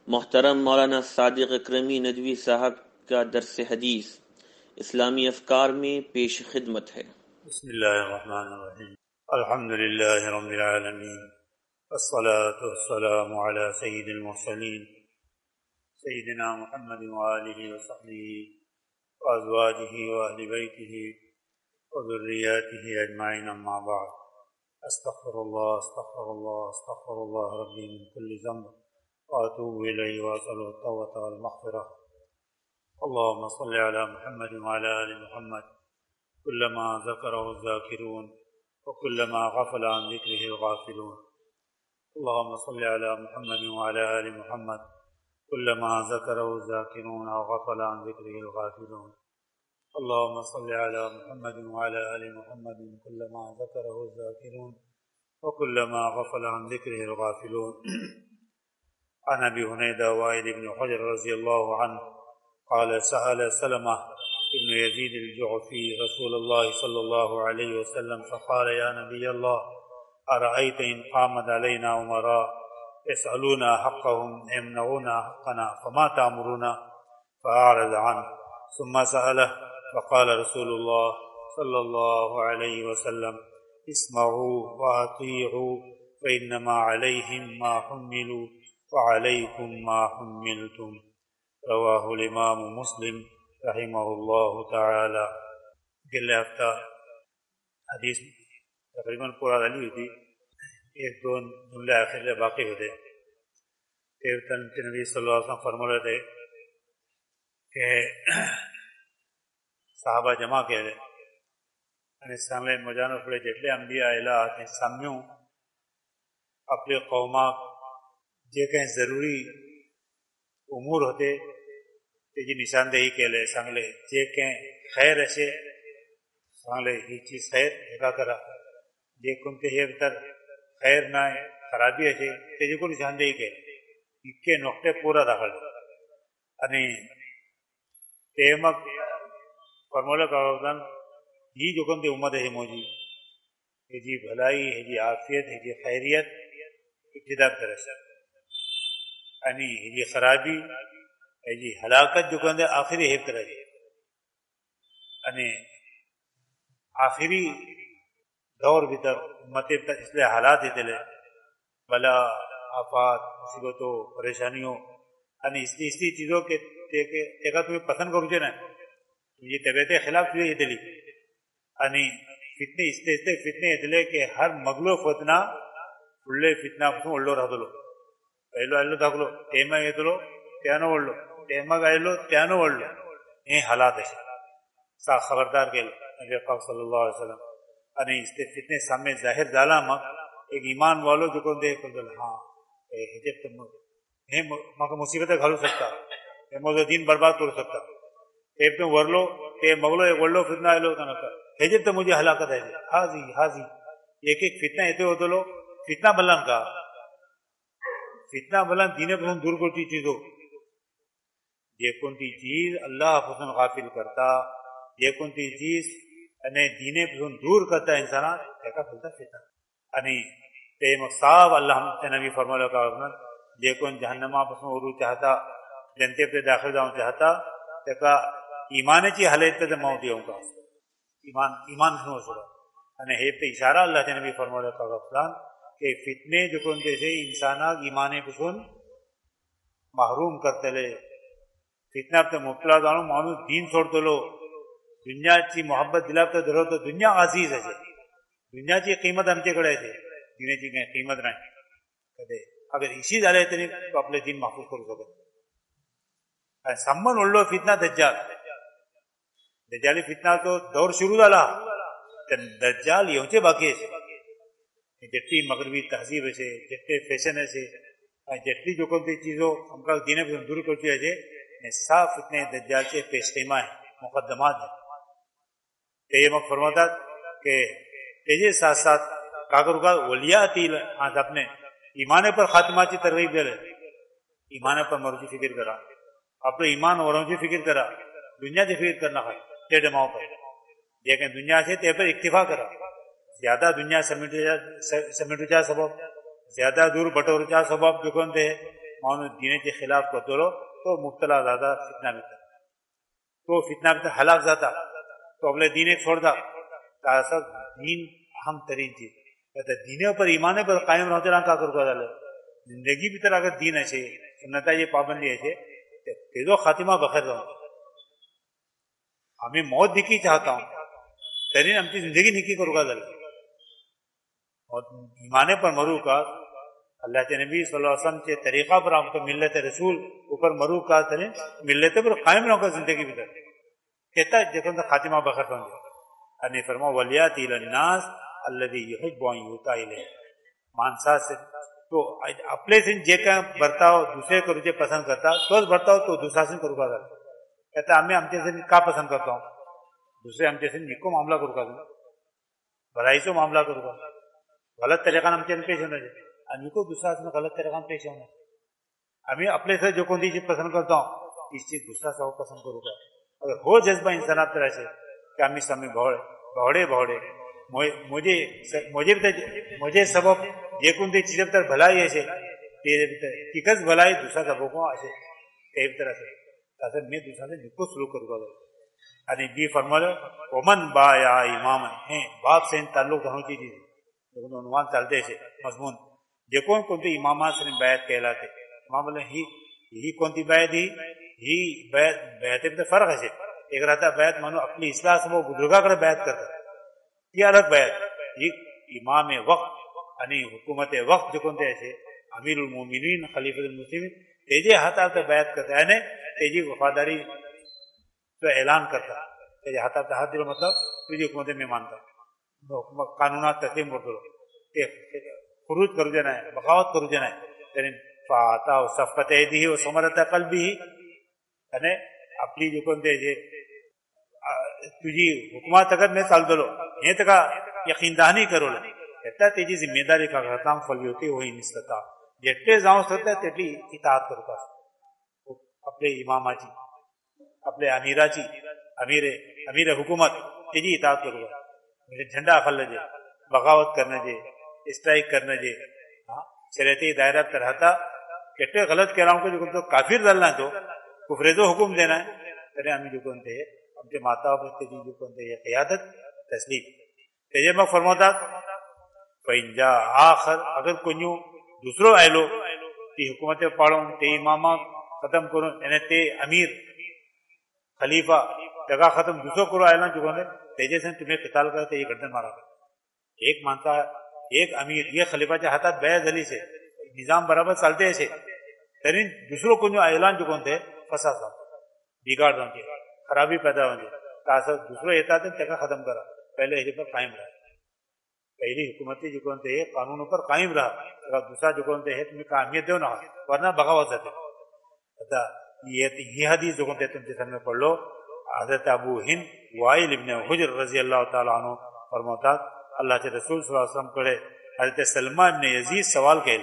محترم مولانا صادق اکرمی ندوی صاحب کا درس حدیث اسلامی افکار میں پیش خدمت ہے۔ بسم اللہ الرحمن الرحیم، الحمد للہ رب العالمین، والصلاة والسلام علی سید المرسلین سیدنا محمد وآلہ وصحبہ وازواجہ واہل بیتہ وذریاتہ اجمعین، اما بعد، استغفر اللہ استغفر اللہ استغفر اللہ ربی من کل ذنب واتوب الیہ واسأل التوبۃ والمغفرہ۔ اللہم صل علی محمد وعلی آل محمد كلما ذكره الذاكرون وكلما غفل عن ذكره الغافلون۔ اللهم صل على محمد وعلى آل محمد كلما ذكره الذاكرون وغفل عن ذكره الغافلون۔ اللهم صل على محمد وعلى آل محمد كلما ذكره الذاكرون وكلما غفل عن ذكره الغافلون۔ عن أبي هنيدة وائل بن حجر رضي الله عنه قال سأل سلمة ابن يزيد الجعفي رسول الله صلى الله عليه وسلم فقال يا نبي الله أرأيت إن قامت علينا أمراء يسألونا حقهم يمنعونا حقنا فما تأمرنا؟ فأعرض عنه، ثم سأله فقال رسول الله صلى الله عليه وسلم اسمعوا وأطيعوا فإنما عليهم ما حملوا وعليكم ما حملتم۔ رواہ الامام مسلم رحمہ اللہ تعالی۔ گلے ہفتہ حدیث تقریباً پورا ڈالی ہوئی تھی، ایک دو جملے آخر سے باقی ہوتے پھر نبی صلی اللہ علیہ وسلم فرما رہے تھے کہ صحابہ جمع کہتے અને સામે મજાનો આપણે જેટલે અંબિયા આવેલા તે સામ્યું આપણે કૌમા જે કંઈ જરૂરી امور ہوتے تیجی نشاندہی کے لئے سانگلے جے کہیں خیر ایسے سانگلے ہی چیز خیر ہیگا کرا، جے کنتے ہی بتر خیر نہ خرابی ایسے تیجی کو نشاندہی کے اکے نقطے پورا داخل انہیں تیمک فرمولہ کا وقتاً یہ جو کنتے امت ہے موجی ہے جی بھلائی ہے جی عافیت ہے جی خیریت ابتدا ترسل یعنی یہ خرابی یہ ہلاکت جو کہتے ہیں آخری حیب طرح ہے، یعنی آخری دور بھیتر امت اس لیے حالات ہی تلے بلا آفات مصیبتوں پریشانیوں یعنی اسی چیزوں کے ایک تمہیں پسند کرو نا یہ طبیعت خلاف ہوئے یہ دلی یعنی فتنے اس فتنے اتلے کہ ہر مغلو فتنہ اڑے فتنہ اڑلو رہ دلو پہلو آئلو داخلو ٹیمہ ایتلو تیانو وڑلو ٹیمہ گائلو تیانو وڑلو یہ حالات ہے سا خبردار کے نبی پاک صلی اللہ علیہ وسلم یعنی اس کے فتنے سامنے ظاہر دالا مک ایک ایمان والو جو کون دے کل ہاں حجب تم مکہ مصیبتیں گھالو سکتا یہ موضوع دین برباد کرو سکتا ٹیپ تم ورلو ٹیپ مغلو ایک ورلو فتنہ آئلو تنکا حجب تم مجھے ہلاکت ہے حاضی ایک فتنہ ایتے ہو دلو فتنہ بلن کا فتنہ بلند دینے پسند دور کرتی چیزوں یہ کنتی چیز اللہ پسند غافل کرتا، یہ کنتی چیز انہیں دینے پسند دور کرتا انسانا ایکا پھلتا فتنہ یعنی تیم صاحب اللہ نبی فرمولہ کا وقت یہ کن جہنمہ پسند عروج چاہتا جنتے پہ داخل جاؤں چاہتا ایکا ایمان چی حلیت پہ موت دیوں کا ایمان سنو سکا یعنی ہے پہ اشارہ اللہ نبی فرمولہ کا وقت کہ فتنے جو کنتے سے انسانا ایمان پسن محروم کرتے لے فتنہ پہ مبتلا دانو مانو دین چھوڑتے لو دنیا چی محبت دلا پہ دھرو تو دنیا عزیز ہے دنیا چی قیمت ہم چے کڑے تھے دنیا چی کہیں قیمت نہیں کہتے اگر اسی ڈالے تھے تو اپنے دین محفوظ کر سکتے سمن اڑلو فتنہ دجالی فتنہ تو دور شروع ڈالا دجال یہ ہوچے باقی ہے جتنی مغربی تہذیب ہے جتنے فیشن ہے جتنی جو کنتی چیزوں ہم کا دینے پہ دور کرتی ہے صاف اتنے دجال سے پیشخیمہ ہیں مقدمات ہیں یہ مک فرماتا کہ تیجے ساتھ ساتھ کاغر کا ولیاء تیل آج اپنے ایمان پر خاتمہ کی ترغیب دے رہے ایمان پر مروجی فکر کرا اپنے ایمان وروجی فکر کرا دنیا سے فکر کرنا ہے ٹیڑے ماؤں پر لیکن دنیا سے تے پر اکتفا کرا زیادہ دنیا سمیٹ جا سبب زیادہ دور بٹور جا سبب جو کون دے مانو دین کے خلاف کو دولو تو مبتلا زیادہ فتنہ میں تھا تو فتنہ میں ہلاک زیادہ تو اگلے دین چھوڑ دا سب دین اہم ترین چیز کہتا دین پر ایمان پر قائم رہتے رہا کا کر کو زندگی بھی طرح اگر دین ہے سنتا یہ پابندی ہے تیزو خاتمہ بخیر رہو ہمیں موت دکھی چاہتا ہوں ترین ہم کی زندگی نکی کرو گا دل اور ایمانے پر مرو کا اللہ کے نبی صلی اللہ علیہ وسلم کے طریقہ پر آپ کو ملت رسول اوپر مرو کا ترین ملت پر قائم رہو گا زندگی بھی در کہتا ہے دیکھو خاتمہ بخیر رہو انہیں فرما ولیات الناس الذی یحب ان یؤتی الیہ مانسا سے تو اپنے سے جے کا برتاؤ دوسرے کو رجے پسند کرتا تو برتاؤ تو دوسرا سے کرو گا کہتا ہمیں ہم جیسے کا پسند کرتا ہوں دوسرے ہم جیسے نکو معاملہ کرو گا بھلائی سے معاملہ کرو گا غلط طریقہ ہم چین پیش ہونا چاہیے ہم کو دوسرا سے غلط طریقہ پیش ہونا ہمیں اپنے سے جو کون سی چیز پسند کرتا ہوں اس چیز دوسرا سے پسند کروں گا اگر ہو جذبہ انسان آپ طرح سے کہ ہم اس سمے بہڑے مجھے سبب یہ کون سی چیزیں تر بھلائی ایسے ٹکس بھلائی دوسرا سبب کو ایسے ایک طرح سے تاکہ میں دوسرا سے نکو سلوک کروں گا یعنی بی فرمایا ومن با یا امام ہیں باپ سے تعلق ہونی چیز عنوان چلتے سے مضمون جو کون سی امامات سے بیعت کہلاتے امام بولے ہی کون سی بیعت ہی بیعت میں فرق ہے ایک رہتا بیعت مانو اپنی اصلاح سے وہ بزرگا کر بیعت کرتا یہ الگ بیعت یہ امام وقت یعنی حکومت وقت جو کون تھے ایسے امیر المومنین خلیفۃ المسلمین تیجے ہاتھ آتا بیعت کرتا یعنی تیجی وفاداری تو اعلان کرتا تیجے ہاتھ آتا ہاتھ دلو مطلب تجھے حکومت میں مانتا قانونات تسلیم کر دو خروج کرو جانا ہے بغاوت کرو جانا ہے یعنی فاتا صفقت ایدی و ثمرت قلبی یعنی اپنی جو کون تھے تجھی حکومت اگر میں چل دلو یہ تک یقین دہانی کرو لے کہتا تیجی ذمہ داری کا خطام فلی ہوتی وہی نستا جتنے جاؤں سکتا ہے تیٹلی اطاعت کرو پاس اپنے امامہ جی اپنے امیرہ جی امیر حکومت تیجی اطاعت کرو گا مجھے جھنڈا کھل جے بغاوت کرنا جے اسٹرائک کرنا جے شریعتی دائرہ پر رہتا کہتے غلط کہہ رہا ہوں کہ جو تو کافر ڈالنا تو کفریزو حکم دینا ہے تیرے ہمیں جو کون تھے ہم کے ماتا پر تیجی جو کون تھے قیادت تسلیم تیجے میں فرماتا فینجا آخر اگر کنیو دوسرو اہلو تی حکومت پاڑوں تی امامہ ختم کرو یعنی تی امیر خلیفہ جگہ ختم دوسروں کرو اہلا جو کون تھے تیجے سے تمہیں قتال کرتے یہ گردن مارا کرتے ایک مانتا ایک امیر یہ خلیفہ چاہتا بیعت علی سے نظام برابر چلتے ایسے ترین دوسروں کو جو اعلان جو کون تھے فساد بگاڑ دوں گے خرابی پیدا ہوں گے تاثر دوسروں احتیاط تک ختم کرا پہلے ہی پر قائم رہا پہلی حکومتی جو کون تھے قانونوں پر قائم رہا اگر دوسرا جو کون تھے تمہیں اہمیت دو نہ ورنہ بغاوت دیتے یہ حدیث جو کون تھے تم جسم میں پڑھ لو حضرت ابو ہند وائل ابن حجر رضی اللہ تعالیٰ عنہ فرماتا اللہ کے رسول صلی اللہ علیہ وسلم کرے حضرت سلمہ ابن یزید سوال کہے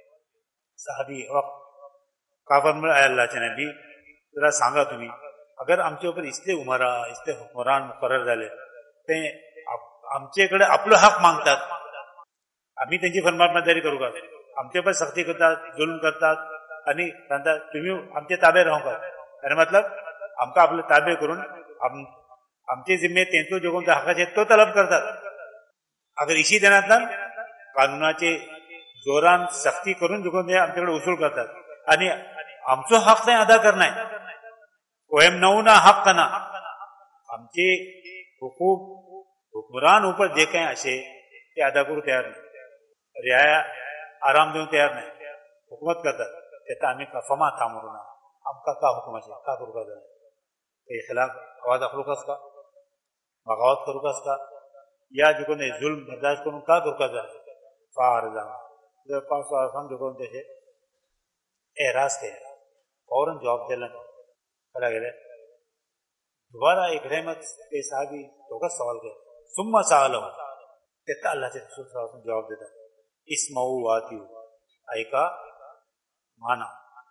صحابی وقت کافر میں اے اللہ کے نبی ذرا سانگا تمہیں اگر ہم کے اوپر استے عمرہ استے حکمران مقرر دالے تے ہمچے کڑے اپلو حق مانگتا ہمیں تنجی فرمان مداری کرو گا ہم کے اوپر سختی کرتا ظلم کرتا یعنی تمہیں ہم کے تابع رہوں گا یعنی مطلب ہم کا اپنے تابع کرون ہم کے ذمہ تینتو جو کون حق ہے تو طلب کرتا اگر اسی دینا تھا قانوناچے دوران سختی کرون جو کون ہم کے اصول کرتا یعنی ہم سے حق نہیں ادا کرنا ہے وہم نونا حق کنا ہم کے حقوق حکمران اوپر دیکھیں ایسے کہ ادا کرو تیار نہیں رعایا آرام دوں تیار نہیں حکومت کرتا کہتا ہمیں کا فما تھا مرنا ہم کا حکومت ہے کا کرو کا کے خلاف آواز اخلوق اس کا بغاوت کرو کا اس کا یا جو نے ظلم برداشت کروں کا کرو کا جائے فارزان جو پاس آسان جو کون تھے اعراض کے فوراً جواب دلن چلا گئے دوبارہ ایک رحمت کے صحابی تو کا سوال کیا ثم سالہ کہتا اللہ کے رسول صلی اللہ علیہ وسلم جواب دیتا اسمعوا واتیو آئی کا مانا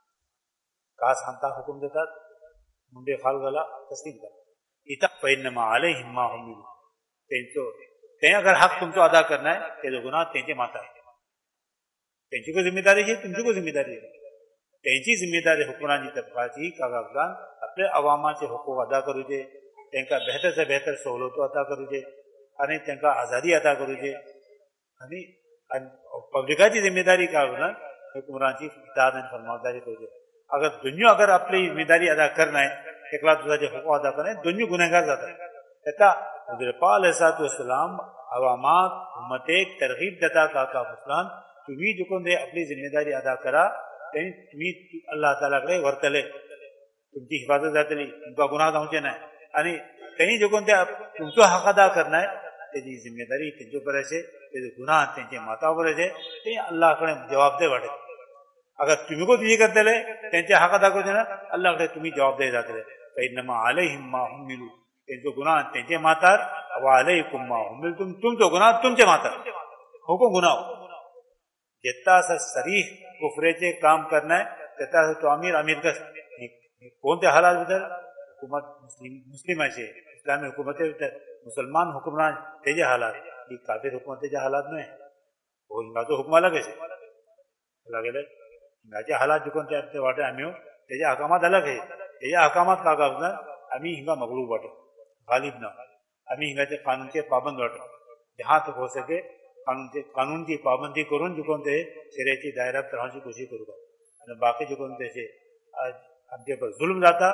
کاس ہمتا حکم دیتا منڈے خال گلا تسلیم کر اتق فینما علیہم ما حملوا تین اگر حق تم تو ادا کرنا ہے تیرے گناہ تینچے ماتا ہے تینچے کو ذمہ داری ہے تم کو ذمہ داری ہے त्यांची जिम्मेदारी हुकुमरानी तबकाची कागागदान आपल्या अवामाचे हुकूक अदा करूचे, त्यांना बेहतर से बेहतर सवलतो अदा करूचे आणि त्यांना आझादी अदा करूचे आणि पब्लिकाची जिम्मेदारी कागागदान हुकुमरांची इताअत आणि फरमाबरदारी करूचे. अगर दुनिया अगर आपली जिम्मेदारी अदा करणार एकला तुझा जे हुकूक अदा करणार दुनिया गुन्हेगार जातात. त्याचा हजरत पाक अलैहिस्सलाम अवामाक उम्मतेक तरगीब देता का मुसलान तुम्ही जो कोण आपली जिम्मेदारी अदा करा त्यांनी तुम्ही अल्लाह तालाकडे वर्तले, तुमची हिफाजत जातली, तुमका गुन्हा जावचे नाही आणि त्यांनी जो कोण तुमचो हक अदा करणार त्याची जिम्मेदारी त्यांच्या करायचे, त्याचे गुन्हा त्यांचे माथावर करायचे ते अल्लाहकडे जबाबदारी वाटेल. अगर तुम्ही को तुझी करतले त्यांचे हक अदा करते ना अल्लाहकडे तुम्ही जबाबदारी जातले. फइन्नमा अलैहिम मा हुमिलू त्यांचे गुन्हा त्यांचे माथार व अलैकुम मा हुमिलतुम तुमचो गुन्हा तुमचे माथार हुकुम गुन्हा जितना असं सरीह कुफरेचे काम करणार त्याचा तो अमीर कस कोणत्या हालात भितर हुकूमत मुस्लिमाचे इस्लामी हुकूमते भितर मुसलमान हुकुमरान तेजे हालात ही काफिर हुकूमतेचे हालात नाही. हो हिंगाचो हुकमा लागेल लागेल हिंगाचे हालात जे कोणते वाटे आम्ही त्याचे हकामात अलग आहे. त्याच्या हकामात का ना आम्ही हिंगा मगलूब वाटो गालिब ना आम्ही हिंगाचे कानूनचे पाबंद वाटो जहाँ तक हो सके कानून की पाबंदी करून जो कोणते शरीयती दायऱ्यात राहण्याची कोशिश करू आणि बाकी जो कोणते आमचे पर जुल्म जाता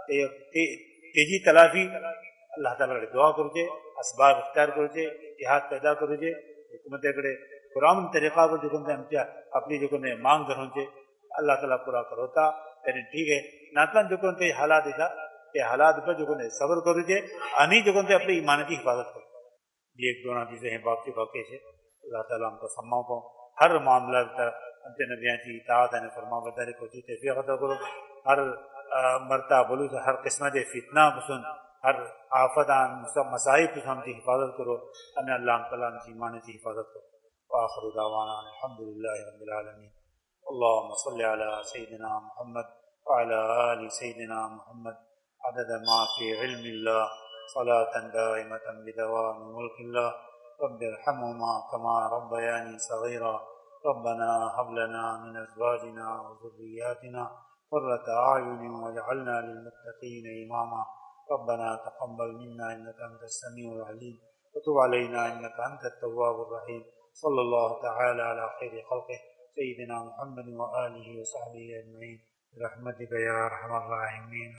तेजी तलाफी अल्लाह तालाकडे दुआ करूचे, असबाब इख्तियार करूचे, इतिहाद पैदा करूचे, हुकूमतेकडे कुरान तरीकावर जो कोणते आमच्या आपली जो कोणते मांग धरूचे अल्लाह ताला पूरा करवता त्याने ठीक आहे. नातलान जो कोणते हालात येतात ते हालात पर जो कोणते सबर करूचे आणि जो कोणते आपली इमानाची हिफाजत करू. ये एक दोन चीजें हैं बाकी से अल्लाह ताला हमको सम्मा को हर मामला हमसे नबियाँ की इताअत और फरमाबरदारी को तौफीक अता करो. हर मरता बोलू तो हर किस्म के फितना बसुन हर आफत मसाइब हम की हिफाजत करो अने अल्लाह ताला की ईमान की हिफाजत करो. आखिर दावाना अल्हम्दुलिल्लाहि रब्बिल आलमीन. अल्लाहुम्म सल्लि अला सय्यिदिना मुहम्मद व अला आलि सय्यिदिना मुहम्मद अदद मा फी इल्मिल्लाह सलातन दाइमतन बिदवामि मुल्किल्लाह. رب ارحمهما كما ربياني صغيرا. ربنا هب لنا من ازواجنا وذرياتنا قرة اعين واجعلنا للمتقين اماما. ربنا تقبل منا انك انت السميع العليم وتب علينا انك انت التواب الرحيم. صلى الله تعالى على خير خلقه سيدنا محمد واله وصحبه اجمعين برحمتك يا ارحم الراحمين.